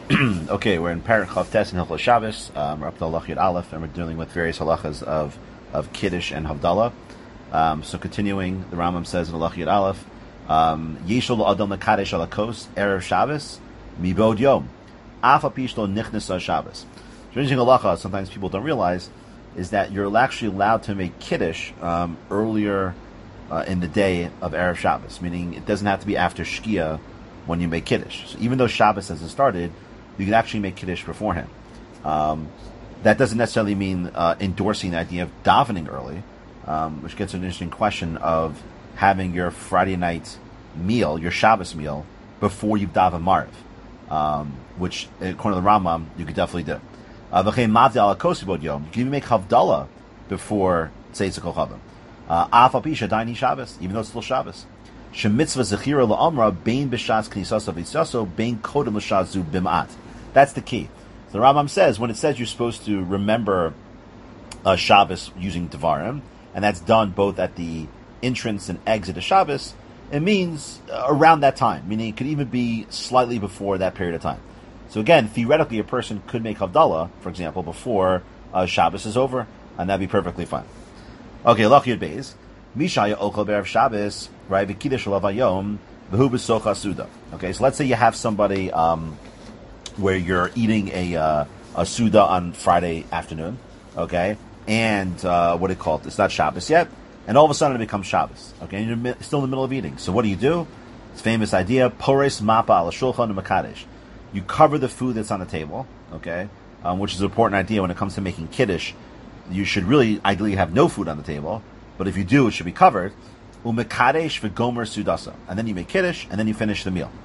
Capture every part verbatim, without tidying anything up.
Okay, we're in Parak Chav Tes and Hilchos Shabbos. Um, we're up to Halach Yud Aleph, and we're dealing with various halachas of of Kiddush and Havdalah. Um, so continuing, the Rambam says in Halach Yud Aleph, Yeshol Adam Mekadesh Alakos Erev Shabbos Mibod Yom Afa Pishlo Nichnas Shabbos. Interesting halacha. Sometimes people don't realize is that you're actually allowed to make Kiddush um, earlier uh, in the day of Erev Shabbos, meaning it doesn't have to be after Shkia when you make Kiddush. So even though Shabbos hasn't started, you can actually make Kiddush beforehand. Um, that doesn't necessarily mean uh, endorsing the idea of davening early, um, which gets an interesting question of having your Friday night meal, your Shabbos meal, before you daven Mariv, um, which, according to the Rambam, you could definitely do. Uh, you can even make Havdalah before Tzeitzah Kol Chavim. Afal Pisha Daini Shabbos, even though it's still Shabbos. Shemitzvah Zechira LaAmra Bein B'Shas Knisas Avitzaso Bein Kodem L'Shas Zu Bim'at. That's the key. So the Rambam says when it says you're supposed to remember uh, Shabbos using Devarim, and that's done both at the entrance and exit of Shabbos, it means uh, around that time, meaning it could even be slightly before that period of time. So again, theoretically, a person could make Havdalah, for example, before uh, Shabbos is over, and that'd be perfectly fine. Okay, Lach Yud Beis. Mishaya Ochel Be'erev Shabbos, right? V'Kiddush Lavayom, V'hu B'Socha Suda. Okay, so let's say you have somebody um, where you're eating a uh, a Suda on Friday afternoon, okay, and uh, what do you call it? It's not Shabbos yet, and all of a sudden it becomes Shabbos, okay, and you're mi- still in the middle of eating. So what do you do? It's a famous idea, Pores Mapa Al Shulchan Makadesh. You cover the food that's on the table, okay, um, which is an important idea when it comes to making Kiddush. You should really ideally have no food on the table, but if you do, it should be covered. Umekadesh v'gomer sudasa, and then you make Kiddush, and then you finish the meal.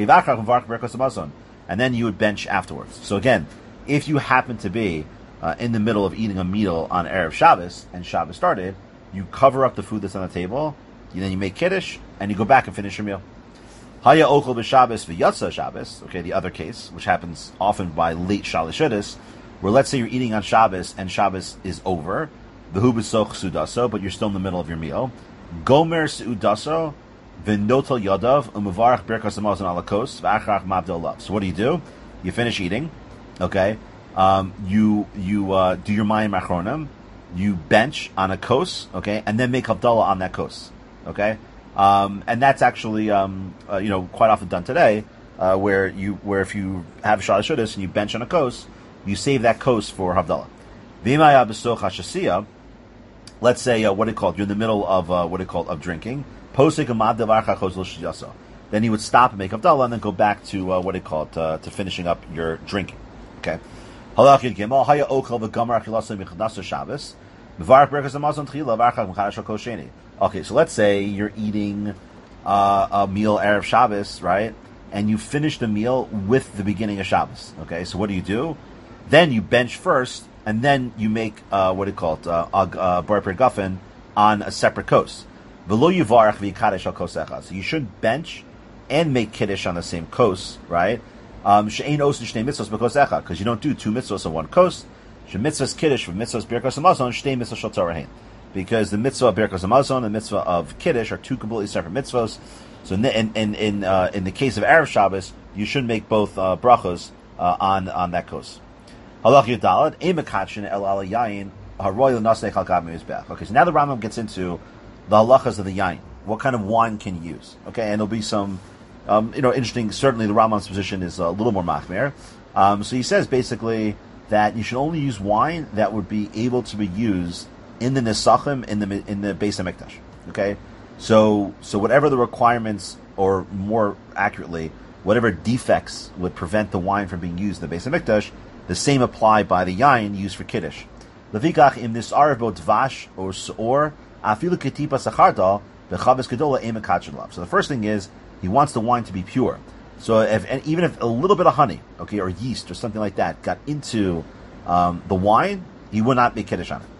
And then you would bench afterwards. So again, if you happen to be uh, in the middle of eating a meal on Erev Shabbos, and Shabbos started, you cover up the food that's on the table, and then you make Kiddush, and you go back and finish your meal. Haya ochel b'Shabbos v'yatsa Shabbos, okay, the other case, which happens often by late Shalishudis, where let's say you're eating on Shabbos, and Shabbos is over, v'hu b'soch sudaso, but you're still in the middle of your meal. Gomer sudaso, v'notel yadav, u'mevarach birkas hamazon alakos, v'achrach mabdel lav. So what do you do? You finish eating, okay, um, you you uh, do your mayim achronim, you bench on a kos, okay, and then make Havdalah on that kos, okay? Um, and that's actually, um, uh, you know, quite often done today, uh, where you, where if you have Shalosh Shudas and you bench on a kos, you save that kos for Havdalah. V'imaya b'soch hashasiya, let's say, uh, what it called, you're in the middle of, uh, what it called, of drinking, posik amad devarcha chos l'shiyasa. Then you would stop and make Havdalah and then go back to, uh, what it called, uh, to finishing up your drinking. Okay? Halach Yud Gimel, haya okel v'gamar achilasa michnasa Shabbos, v'varach berkas hamazon tchila v'archach m'chadash hakos sheni. Okay, so let's say you're eating uh, a meal Erev Shabbos, right? And you finish the meal with the beginning of Shabbos. Okay, so what do you do? Then you bench first, and then you make, uh, what do you call it, uh, uh, bar per guffin on a separate kos. V'lo yivarach v'yikadesh al kos echad. So you should bench and make kiddush on the same kos, right? Um, she'ein osin shnei mitzvos b'kos echad, because you don't do two mitzvos on one kos. She mitzvos kiddush v'mitzvos birkas hamazon shnei mitzvos shel torahin. Because the mitzvah of Birkas Hamazon and the mitzvah of Kiddush are two completely separate mitzvahs. So in in in in, uh, in the case of Erev Shabbos, you should make both uh, brachos uh, on on that kos. Halach Yudalad Emakachin El Ala Yayin Haroy Nasnei Chalgab Mizbech. Okay, so now the Rambam gets into the halachas of the yayin. What kind of wine can you use? Okay, and there'll be some, um, you know, interesting. Certainly, the Rambam's position is a little more machmir. Um, so he says basically that you should only use wine that would be able to be used in the Nesachim, in the in the Beis HaMikdash. Okay, so so whatever the requirements, or more accurately, whatever defects would prevent the wine from being used in the Beis HaMikdash, the same apply by the yayin used for Kiddush. Levikach im nis'arev bo dvash or seor afilu ketipa sachardal bechavis gedola emakachin lav. So the first thing is he wants the wine to be pure. So if and even if a little bit of honey, okay, or yeast or something like that got into um, the wine, he would not make Kiddush on it.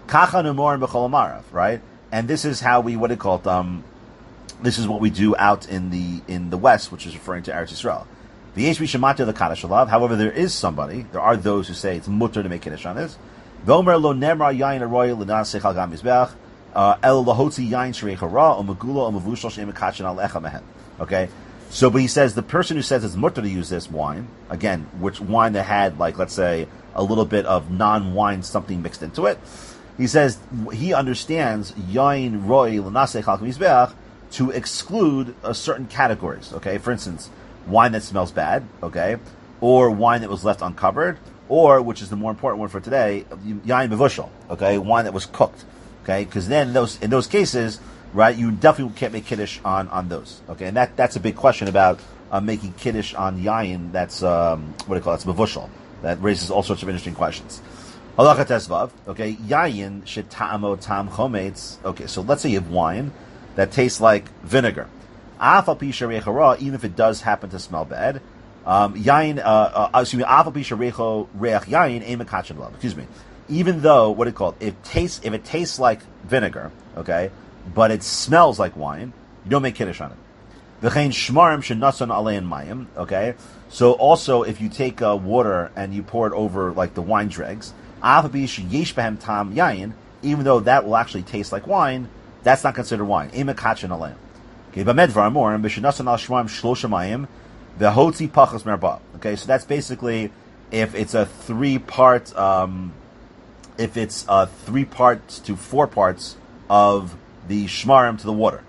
Right, and this is how we what it called. Um, this is what we do out in the in the West, which is referring to Eretz Yisrael. The Kaddish alav. However, there is somebody. There are those who say it's mutter to make Kiddush on this. Vomer lo nemra yain aroy l'nasech al gam mizbeach el lahotzi yain shrei chara o megula o mevushal sheim kachin al echa mehen. Okay, So, but he says the person who says it's mutter to use this wine, again, which wine that had, like, let's say, a little bit of non-wine something mixed into it, he says he understands yain roi l'naseh chalk mizbeach to exclude a certain categories. Okay, for instance, wine that smells bad. Okay, or wine that was left uncovered, or which is the more important one for today, yain mevushal. Okay, wine that was cooked. Okay, because then in those in those cases, right, you definitely can't make kiddush on, on those. Okay, and that that's a big question about uh, making kiddush on yain. That's um, what do you call it? It's mevushal. That raises all sorts of interesting questions. Halacha tesvav. Okay, yayin sheta'amo tam chometz. Okay, so let's say you have wine that tastes like vinegar. Afal pi sharecha ra, even if it does happen to smell bad. Um, yayin, uh, uh, excuse me, afal pi sharecha reach yayin ein mekachin lav. Excuse me. Even though, what do you call it? It tastes, if it tastes like vinegar, okay, but it smells like wine, you don't make kiddush on it. V'chein shmarim shenasan alein mayim. Okay, so also if you take uh, water and you pour it over like the wine dregs, yesh behem tam yayin, even though that will actually taste like wine, that's not considered wine. Imekachin alein. Okay, b'medvar more and b'shenasan al shmarim shlosha mayim v'hotzi pachas merba. Okay, so that's basically if it's a three part. Um, If it's uh, three parts to four parts of the shmarim to the water.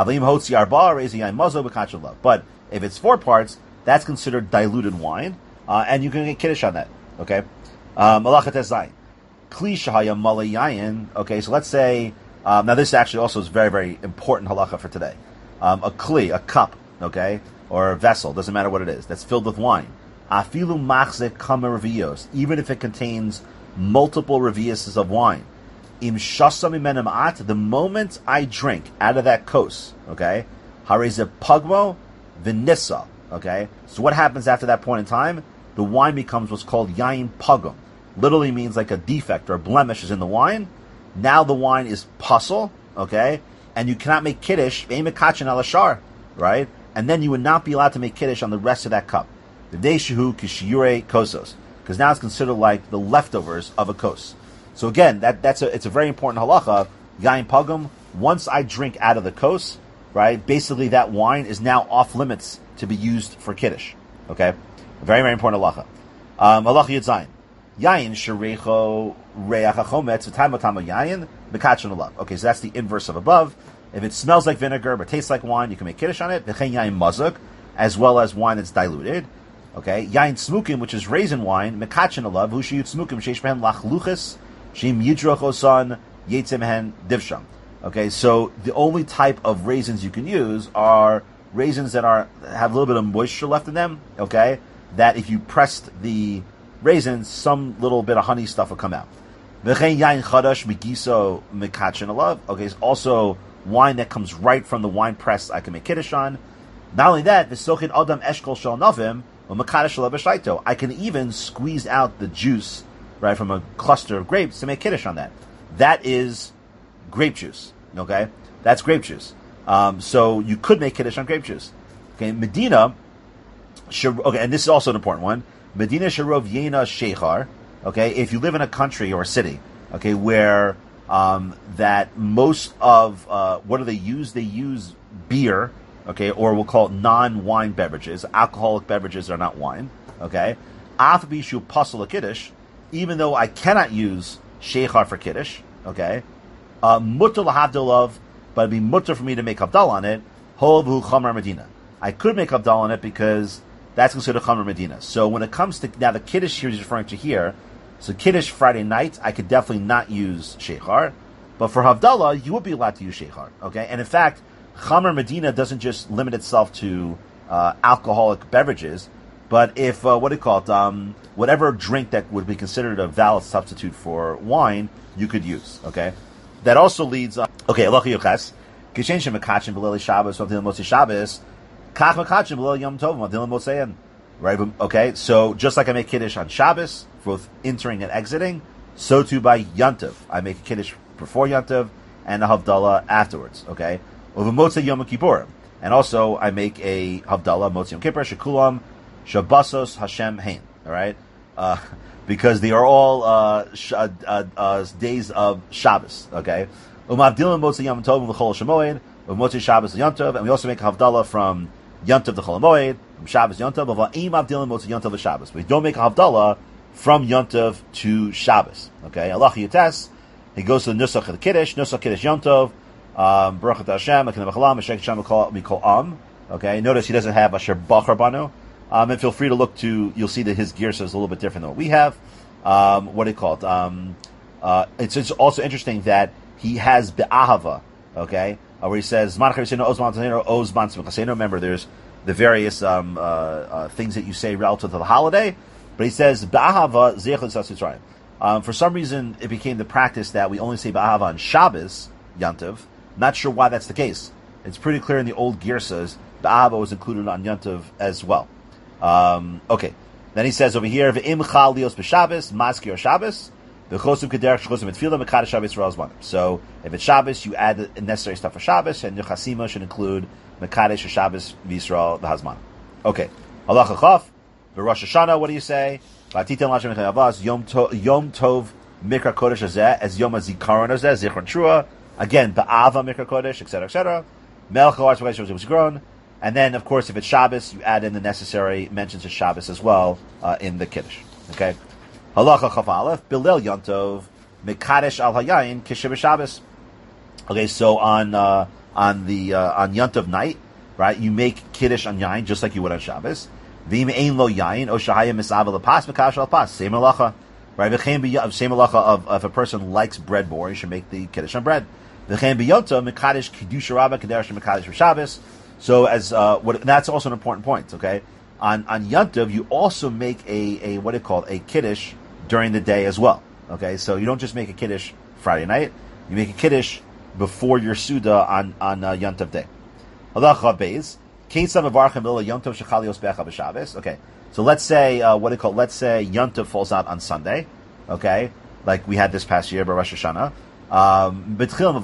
But if it's four parts, that's considered diluted wine, uh, and you can get kiddush on that. Okay? Malachat Kli Okay, so let's say, um, now this actually also is very, very important halacha for today. Um, a kli, a cup, okay, or a vessel, doesn't matter what it is, that's filled with wine. Afilu machzik kamer revios, even if it contains multiple reviuses of wine. Im shasam imenem at, the moment I drink out of that kos, okay, hareze pugmo vinissa, okay. So what happens after that point in time? The wine becomes what's called yain pugum. Literally means like a defect or a blemish is in the wine. Now the wine is puzzle, okay, and you cannot make kiddush ve'imekachin alashar, right? And then you would not be allowed to make kiddush on the rest of that cup. The deishu kishiure kosos. Because now it's considered like the leftovers of a kos. So again, that that's a it's a very important halacha. Yain pagum. Once I drink out of the kos, right? Basically, that wine is now off limits to be used for kiddush. Okay, very very important halacha. Um, halacha yitzayin. Yain sherecho reachachometz v'taimotamo yain bekachin alav. Okay, so that's the inverse of above. If it smells like vinegar but tastes like wine, you can make kiddush on it. V'chein yain mazuk, as well as wine that's diluted. Okay, yain smukim, which is raisin wine, mekachin alav, hu sheyut smukim sheish behen lachluchis, sheim yidroch osan, yetzim hen divsham. Okay, so the only type of raisins you can use are raisins that are have a little bit of moisture left in them. Okay, that if you pressed the raisins, some little bit of honey stuff will come out. V'chein yain chadash migiso mekachin alav. Okay, it's also wine that comes right from the wine press. I can make kiddush on. Not only that, v'sochin adam eshkol shel novim. I can even squeeze out the juice, right, from a cluster of grapes to make kiddush on that. That is grape juice. Okay, that's grape juice. Um, so you could make kiddush on grape juice. Okay, Medina. Okay, and this is also an important one. Medina sharov yena sheichar. Okay, if you live in a country or a city, okay, where um, that most of uh, what do they use? They use beer. Okay, or we'll call it non-wine beverages. Alcoholic beverages are not wine. Okay, afabishu pasal kiddush, even though I cannot use sheichar for kiddush. Okay, uh, mutter lahavdolav, but it'd be mutter for me to make havdal on it. Hov chamar medina. I could make havdal on it because that's considered chamar medina. So when it comes to now the kiddush here he's referring to here, so kiddush Friday night, I could definitely not use sheichar, but for havdalah you would be allowed to use sheichar. Okay, and in fact, Chamer Medina doesn't just limit itself to uh, alcoholic beverages, but if, uh, what do you call it, um, whatever drink that would be considered a valid substitute for wine, you could use, okay? That also leads, uh, okay, Elochi Yoches, Kishen Shemekachin B'Leli Shabbos, V'Avdil Motzi Shabbos, Kach Mekachin B'Leli Yom Tov, V'Avdil Motzein, right? Okay, so just like I make Kiddush on Shabbos, both entering and exiting, so too by Yontiv. I make a Kiddush before Yontiv and a Havdalah afterwards, okay? Over Motzei Yom Kippurim. And also, I make a Havdalah, Motzei Yom Kippur, Shekulam, Shabbosos Hashem Hein. Alright? Uh, because they are all, uh, sh- uh, uh, uh, days of Shabbos. Okay? Um Avdilim Motzei Yom Tov, V'chol Shemoed, Motzei Shabbos Yom Tov, and we also make Havdalah from Yontav the Cholamoid, from Shabbos Yontav, of Im Avdilim Motzi Yontav the Shabbos. We don't make a Havdalah from Yontav to Shabbos. Okay, Allah Yates, he goes to the Nusach of the Kiddush, Nusach Kiddush Yontav, um, Baruch Atah Hashem, Akin Abachalam, Meshach Hashem, Mikol Am. Okay, notice he doesn't have Asher Bachar Banu. Um, and feel free to look to, you'll see that his gear is a little bit different than what we have. Um, what do you call it? Um, uh, it's, it's also interesting that he has Be'ahava, okay, uh, where he says, remember, there's the various um, uh, uh, things that you say relative to the holiday, but he says, Be'ahava Zechus Asutrayim. Um, for some reason, it became the practice that we only say Be'ahava on Shabbos, Yantiv. Not sure why that's the case. It's pretty clear in the old Girsas, Be'ahava was included on Yantiv as well. Um, okay. Then he says over here, "V'im chal lios b'Shabbos, maskir Shabbos, v'chosim kederech shchosim etfilah mekadosh Shabbos Yisrael zmanim." So, if it's Shabbos, you add the necessary stuff for Shabbos, and your chasima should include mekadosh or Shabbos Yisrael v'hazman. Okay. Halacha chaf, v'Rosh Hashanah. What do you say? V'atitem l'Hashem v'chavas yom tov yom tov mikra kodesh hazeh as yom hazikaron hazeh zichron trua. Again, ba'ava mikra kodesh, et cetera, et cetera. Melech ha'aretz v'Yisrael was grown. And then, of course, if it's Shabbos, you add in the necessary mentions of Shabbos as well uh, in the Kiddush. Okay? Halacha Chaf Aleph, Bilel Yontov, Mekadesh Al Hayayin, Kishiv Shabbos. Okay, so on uh, on the uh, on Yontov night, right, you make Kiddush on Yain just like you would on Shabbos. V'im Ein Lo Yain, O Shahaya Misava Lepas, Mekadesh Al Pas. Same halacha. Right? V'chein B'Yom, same halacha of if a person likes bread more, you should make the Kiddush on bread. V'chein B'Yontov, Mekadesh Kiddush Rabbah, Kadesh Mekadesh Shabbos. So as uh, what that's also an important point. Okay, on on Yontiv you also make a a what do you call it, a kiddush during the day as well. Okay, so you don't just make a kiddush Friday night; you make a kiddush before your suda on on uh, Yontiv day. Okay, so let's say uh, what do you call it? Let's say Yontiv falls out on Sunday. Okay, like we had this past year by Rosh Hashanah. Um,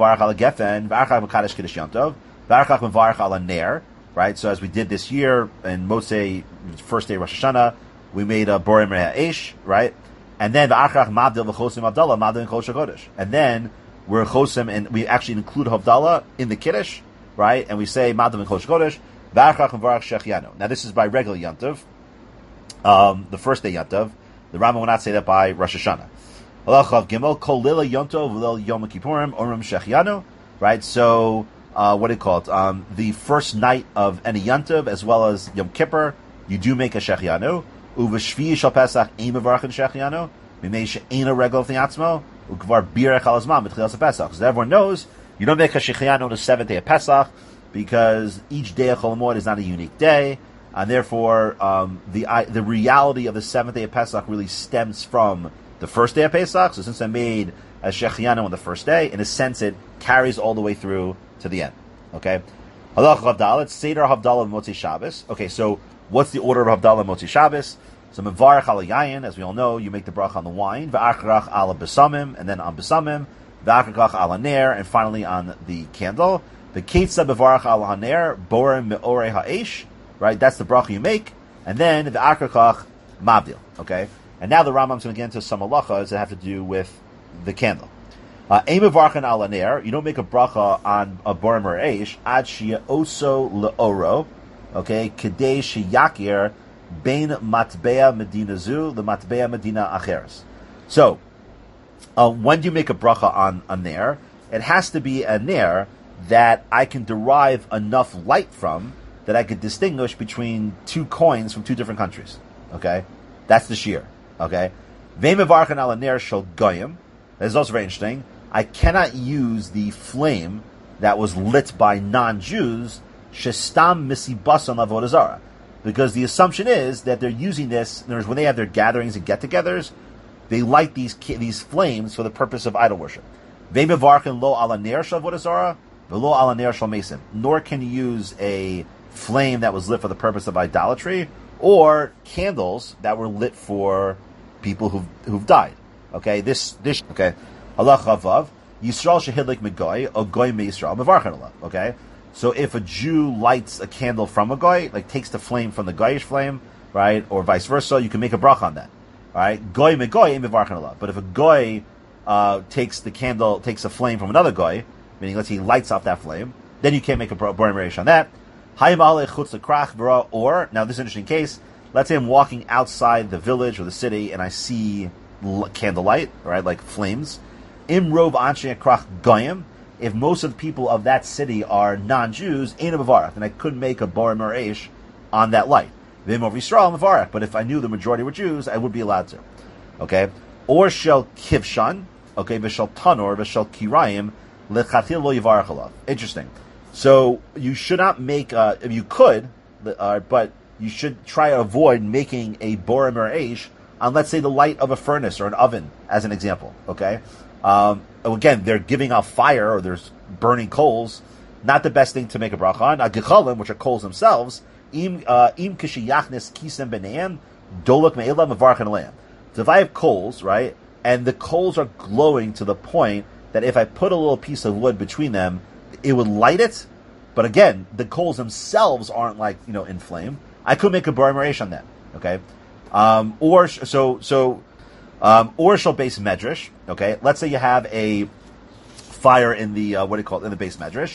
right? So as we did this year, and Motzei, first day Rosh Hashanah, we made a Borim Re'esh, right? And then V'achrach Mabdil V'chosim Havdalah, Mabdil in Kol Shakodesh. And then we're Chosim, and we actually include Havdalah in the Kiddush, right? And we say Mabdil in Kol Shakodesh, V'achrach V'varach Shechianu. Now this is by regular Yantiv, um, the first day Yantiv. The Rambam will not say that by Rosh Hashanah. Halachav Gimel, Kol Lila Yontov V'lil Yom Kippurim, Orim Shechianu, right? So, Uh, what do you call it? Um, the first night of any Yantiv, as well as Yom Kippur, you do make a Shechianu. Uveshvi shal Pesach ein mevarachin Shechianu. Mimei she'ein a regel v'niatzmo. Ukvar birech al azman b'tchilas Pesach. So everyone knows you don't make a Shechianu on the seventh day of Pesach because each day of Chol Hamoed is not a unique day, and therefore um, the uh, the reality of the seventh day of Pesach really stems from the first day of Pesach. So since I made a Shechianu on the first day, in a sense it carries all the way through to the end. Okay? Halacha Havdalah, it's Seder Havdalah Motzi Shabbos. Okay, so what's the order of Havdalah Motzi Shabbos? So Mevarach Al Yayin, as we all know, you make the bracha on the wine, V'achrach Al Besamim, and then on Besamim, V'achrach Al Haner, and finally on the candle. The Ketza Mevarach Al Haner, Borem Me'orei Ha'esh, right? That's the bracha you make, and then the V'achrach Mabdil. Okay? And now the Rambam's going to get into some halachas that have to do with the candle. Uh, you don't make a bracha on a borim or eish ad shia oso leoro, okay, kedei sheyakir bein matbea medina zu the matbea medina acheres. So, uh, when do you make a bracha on a ner? It has to be a ner that I can derive enough light from that I could distinguish between two coins from two different countries. Okay, that's the shear. Okay, veimevarchan ala ner shel goyim. That is also very interesting. I cannot use the flame that was lit by non-Jews, shestam misibasan avodah zarah, because the assumption is that they're using this. In other words, when they have their gatherings and get-togethers, they light these these flames for the purpose of idol worship. Ve'mevarchen lo ala ner shel avodah zarah, ve'lo ala ner shel mesim. Nor can you use a flame that was lit for the purpose of idolatry, or candles that were lit for people who've who've died. Okay, this this okay. Allah chavav Yisrael shehidlik megoy or goy me Yisrael mevarchen Allah. Okay, so if a Jew lights a candle from a goy, like takes the flame from the goyish flame, right, or vice versa, you can make a bracha on that. All right, goy megoy mevarchen Allah. But if a goy uh, takes the candle, takes a flame from another goy, meaning let's say he lights off that flame, then you can't make a borim reish on that. Or, now this is an interesting case, let's say I'm walking outside the village or the city and I see l- candlelight, right, like flames. Imrov anshe krach goyim. If most of the people of that city are non-Jews, ain't a mavarach, and I could make a borim or eish on that light. Vim of Yisrael mavarach, but if I knew the majority were Jews, I would be allowed to. Okay, or shel kivshan, okay, v'shel tanor, v'shel kirayim, lechatil lo yivarach alav. Interesting. So you should not make. Uh, you could, uh, but you should try to avoid making a borim or eish on, let's say, the light of a furnace or an oven, as an example. Okay. Um, again, they're giving off fire or there's burning coals. Not the best thing to make a bracha on. Agichalim, which are coals themselves. Im im kishiyachnis kisem beneim dolok me'elam mevarchin aleim. So if I have coals, right, and the coals are glowing to the point that if I put a little piece of wood between them, it would light it, but again, the coals themselves aren't like, you know, in flame. I could make a borim or eish on that, okay? Um, or, so, so, um, or shall base medrash, okay? Let's say you have a fire in the, uh, what do you call it, in the base medrash.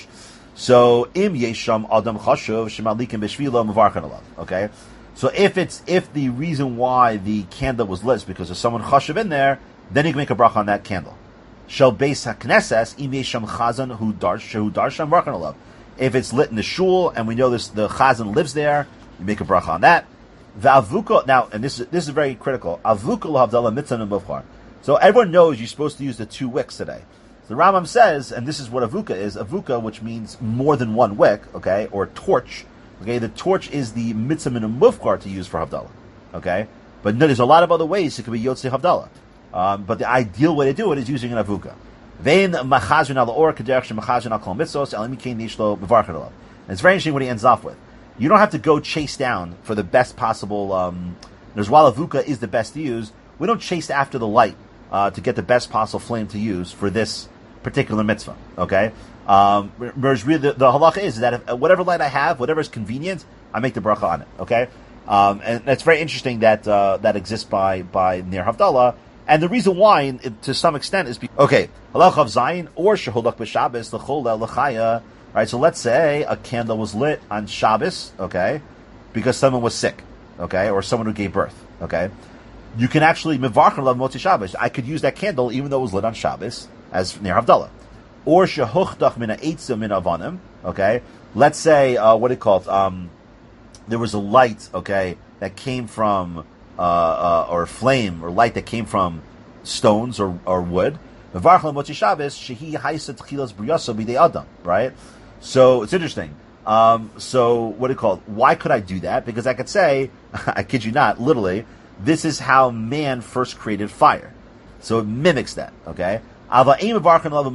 So, im yesham adam chashuv shemalikim b'shvilo mevarchan alav, okay? So if it's, if the reason why the candle was lit is because there's someone chashuv in there, then you can make a bracha on that candle. Shall base hakneses im yesham chazan hu darsh hu darsham varchan alav. If it's lit in the shul and we know this, the chazan lives there, you make a bracha on that. V'avuka, now, and this is this is very critical. Avuka l'havdalah mitzvah muvchar. So everyone knows you're supposed to use the two wicks today. So the Rambam says, and this is what avuka is, avuka, which means more than one wick, okay, or torch. Okay, the torch is the mitzvah muvchar to use for havdalah. Okay, but no, there's a lot of other ways it could be yotzei havdalah. Um, but the ideal way to do it is using an avuka. Vein machazrin al or kederach shemachazrin al kol mitzvos elamikein nishlo mevarchin alav. And it's very interesting what he ends off with. You don't have to go chase down for the best possible. Um, there's while avuka is the best to use. We don't chase after the light uh, to get the best possible flame to use for this particular mitzvah. Okay. Um, whereas really the, the halacha is that if, whatever light I have, whatever is convenient, I make the bracha on it. Okay. Um, and it's very interesting that uh, that exists by by Ner Havdalah. And the reason why, to some extent, is because, okay, halacha of Zayin or sheholach b'Shabbos l'chol l'chaya. Right, so let's say a candle was lit on Shabbos, okay, because someone was sick, okay, or someone who gave birth, okay. You can actually mevarchen lav motzi Shabbos. I could use that candle even though it was lit on Shabbos as Ner Havdalah. Or shehuchdach min ha'etzim min avanim, okay. Let's say uh, what do you call it? Um, there was a light, okay, that came from uh, uh, or flame or light that came from stones or, or wood. Mevarchen lav motzi Shabbos shehi haisat chilas briyaso b'dei adam, right? So it's interesting. Um, so what do you call it? Why could I do that? Because I could say, I kid you not, literally, this is how man first created fire. So it mimics that. Okay. But I can't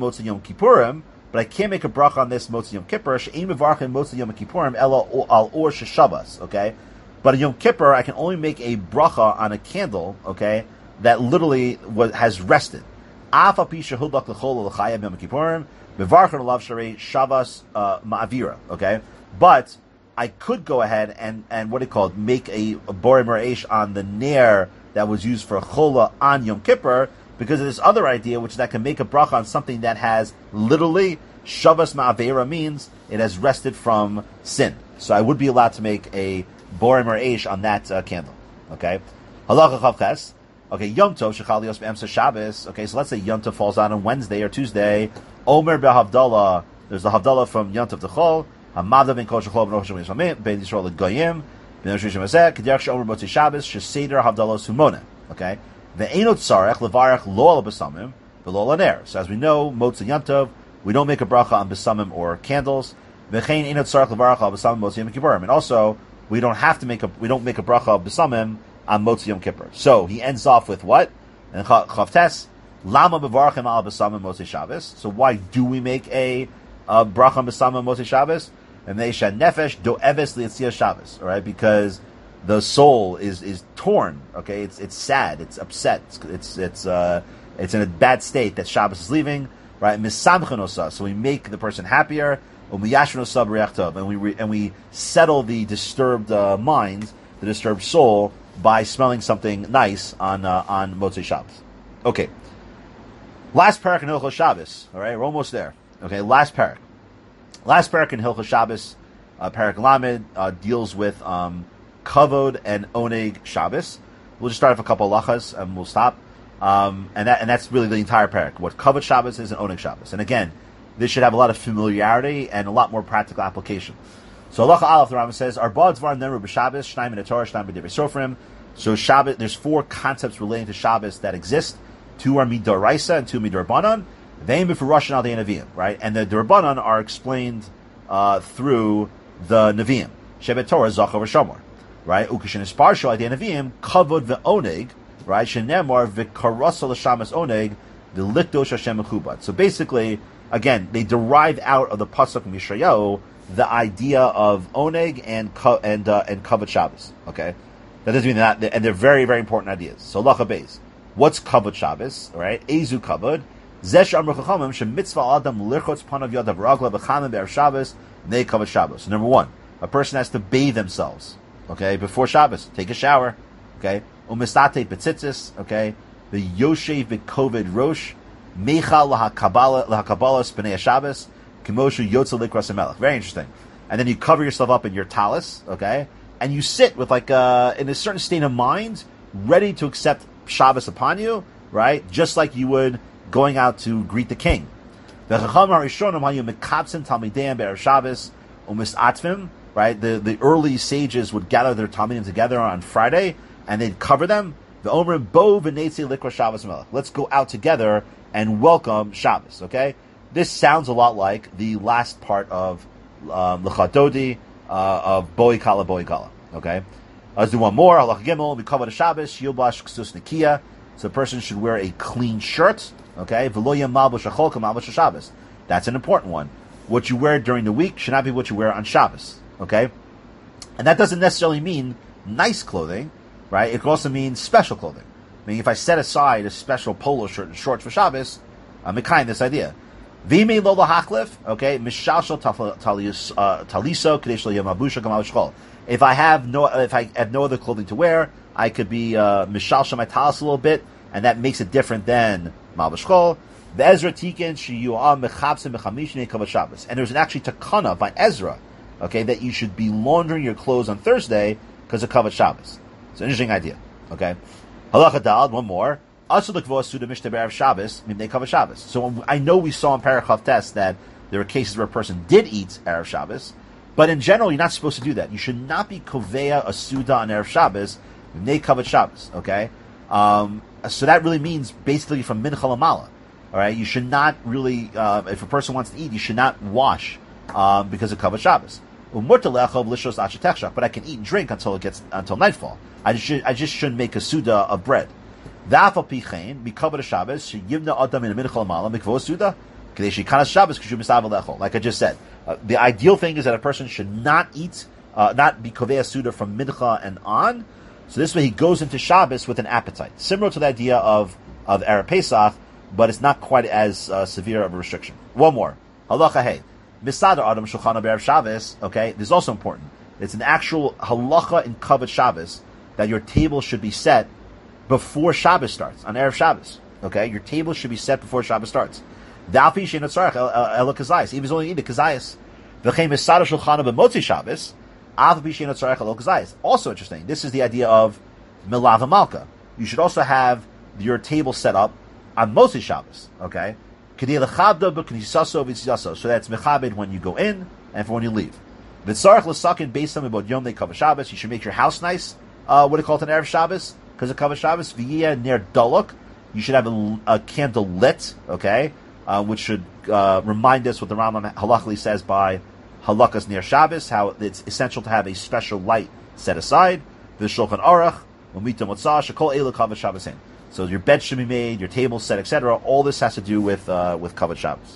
make a bracha on this Motzi Yom Kippur. Okay. But on Yom Kippur, I can only make a bracha on a candle. Okay, that literally was, has rested. Mevarchen alav sharei Shabbos ma'avira. Okay, but I could go ahead and and what do you call it? Make a, a borim or eish on the ner that was used for chola on Yom Kippur because of this other idea, which is that I can make a bracha on something that has literally Shabbos ma'avira means it has rested from sin. So I would be allowed to make a borim or eish on that uh, candle. Okay, halacha chavches. Okay, Yom Tov shechal yos be'emsa Shabbos. Okay, so let's say Yom Tov falls out on Wednesday or Tuesday. Omer be'havdalah. There's the havdalah from Yom Tov to Chol. Hamadav ben kol shechol ben rosh hashanah ben Yisrael legoyim ben rosh hashanah kederach she'omer motzei Shabbos sheseder havdalah sumona. Okay, ve'enot tzarech levarach lo al besamim v'lo al ner. So as we know, motzei Yom Tov, we don't make a bracha on besamim or candles. Ve'chein enot tzarech levarach al besamim motzei Yom Kippurim. And also, we don't have to make a we don't make a bracha of besamim on Motzi Yom Kippur. So he ends off with what? And Chavtes, Lama bevarchem al besamim Motzi Shabbos. So why do we make a, a bracha on besamim Motzi Shabbos? And they shed nefesh do eves liyitzia Shabbos. All right, because the soul is is torn. Okay, it's it's sad. It's upset. It's it's it's, uh, it's in a bad state that Shabbos is leaving. Right, misamchen osa. So we make the person happier. Umiyashvin osa b'reach tov, and we re, and we settle the disturbed uh, mind, the disturbed soul, by smelling something nice on uh, on Motzei Shabbos. Okay. Last parak in Hilchos Shabbos. All right, we're almost there. Okay, last parak. Last parak in Hilchos Shabbos. uh, Perek Lamed, uh, deals with um, Kavod and Oneg Shabbos. We'll just start off a couple of lachas and we'll stop. Um, and that and that's really the entire parak. What Kavod Shabbos is and Oneg Shabbos. And again, this should have a lot of familiarity and a lot more practical application. So halacha aleph, the Rambam says, Arba dvar nemru b'Shabbos, shnayim in the Torah, shnayim b'divrei sofrim. So Shabbos, there's four concepts relating to Shabbos that exist. Two are midoraisa and two midorabanan. They b'furashin al dei neviim, right? And the Durabanan are explained uh, through the neviim. Shebet Torah zachar v'shamor, right? Ukashin isparsho al dei neviim kavod ve'oneg, right? Shenemar v'karasa l'shamas oneg v'likdosh Hashem mechubad. So basically, again, they derive out of the pasuk Mishayahu the idea of oneg and and uh, and kavod Shabbos. Okay, that doesn't mean that, and they're very very important ideas. So lacha beis, what's kavod Shabbos? All right, ezu kavod. Zesh amru chachamim shemitzvah adam lirchotz panav yadav ragla b'chanan be'er Shabbos nei kavod Shabbos. So number one, a person has to bathe themselves. Okay, before Shabbos, take a shower. Okay, umistate betzitzis. Okay, the yoshev v'koved rosh mecha lahakabala lahakabala spnei Shabbos. Kimoshu Yotza Likras Melech. Very interesting. And then you cover yourself up in your talis, okay? And you sit with like uh in a certain state of mind, ready to accept Shabbos upon you, right? Just like you would going out to greet the king. The Chacham HaRishonim hayu mekabsim talmideim be'er Shabbos umisatfim, right? The the early sages would gather their talmidim together on Friday, and they'd cover them. The Omrim bo v'neitzi Likras Shabbos Melech. Let's go out together and welcome Shabbos, okay? This sounds a lot like the last part of um, L'cha Dodi, uh, of Boi Kala Boi Kala. Okay? Let's do one more. Halach Gimel, we cover the Shabbos, Yilbash Ksus Nikia. So a person should wear a clean shirt. Okay? V'lo yem malbush achol k'malbush Shabbos. That's an important one. What you wear during the week should not be what you wear on Shabbos. Okay? And that doesn't necessarily mean nice clothing, right? It could also mean special clothing. I mean, if I set aside a special polo shirt and shorts for Shabbos, I'm kind this idea. V'imei lo lahachlif, okay, mishalshal taliso kadesh lo yamabusha gamal shchol. If I have no, if I have no other clothing to wear, I could be uh, mishalshal my talis a little bit, and that makes it different than mal b'shchol. The Ezra tiken sheyu'am mechabsim mechamishnei kavod Shabbos, and there's an actually takana by Ezra, okay, that you should be laundering your clothes on Thursday because of kavod Shabbos. It's an interesting idea, okay. Halacha dalad, one more. So I know we saw in Parachav Test that there are cases where a person did eat Erev Shabbos, but in general, you're not supposed to do that. You should not be koveya a suda on Erev Shabbos, nei kavod Shabbos, okay? Um, so that really means basically from Mincha Lamala, all right? You should not really, uh, if a person wants to eat, you should not wash um, because of kavod Shabbos. But I can eat and drink until it gets until nightfall. I just I just shouldn't make a suda of bread. Like I just said, uh, the ideal thing is that a person should not eat, uh, not be kovei suda from mincha and on. So this way he goes into Shabbos with an appetite, similar to the idea of of Erev Pesach, but it's not quite as uh, severe of a restriction. One more, halacha hey, misada adam shulchan b'erev Shabbos. Okay, this is also important. It's an actual halacha in kavod Shabbos that your table should be set before Shabbos starts, on Erev Shabbos. Okay? Your table should be set before Shabbos starts. Even if he's only eating kazayas. Also interesting, this is the idea of Milava Malka. You should also have your table set up on Motzi Shabbos. Okay? So that's mechabed when you go in and for when you leave. You should make your house nice. Uh, what do you call it on Erev Shabbos? Because of kavod Shabbos, v'yeh near daluk, you should have a, a candle lit, okay, uh, which should uh, remind us what the Rambam halachically says by halakas near Shabbos, how it's essential to have a special light set aside. The Shulchan Aruch, umita motzah, shekol elu kavod Shabbos. So your bed should be made, your table set, et cetera. All this has to do with uh, with kavod Shabbos.